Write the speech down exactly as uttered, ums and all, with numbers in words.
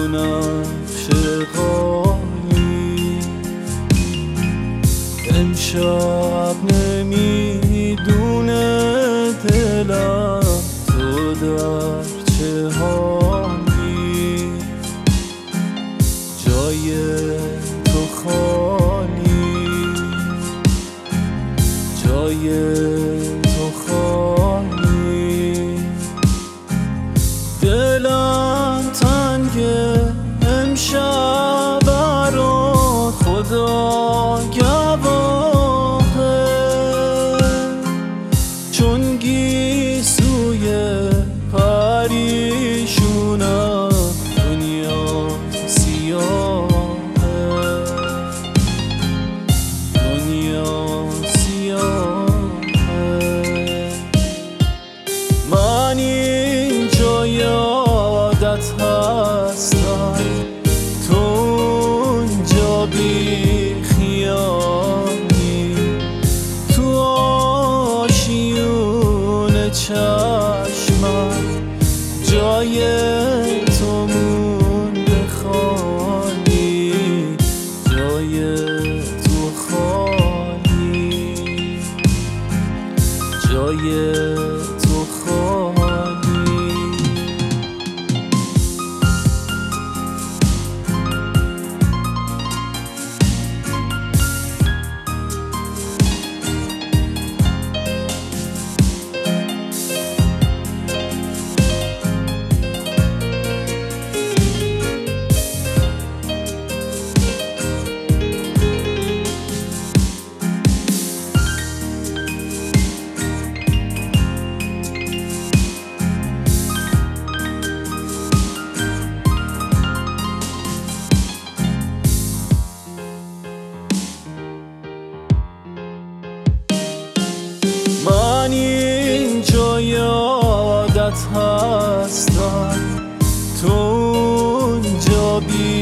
بنفشه قالی امشب نمیدونه دلم تو در چه حالی جای تو خالی جای تو خالی دلم تنگه امشب برا خدا گواهه چون گیسوی پریشونم دنیا سیاهه دنیا سیاهه من اینجا یادت هستم تو اونجا بی خیالی تو آشیون چشمم جای تو مونده خالی جای تو خالی جای تو خالی من اینجا یادت هستم تو اونجا بی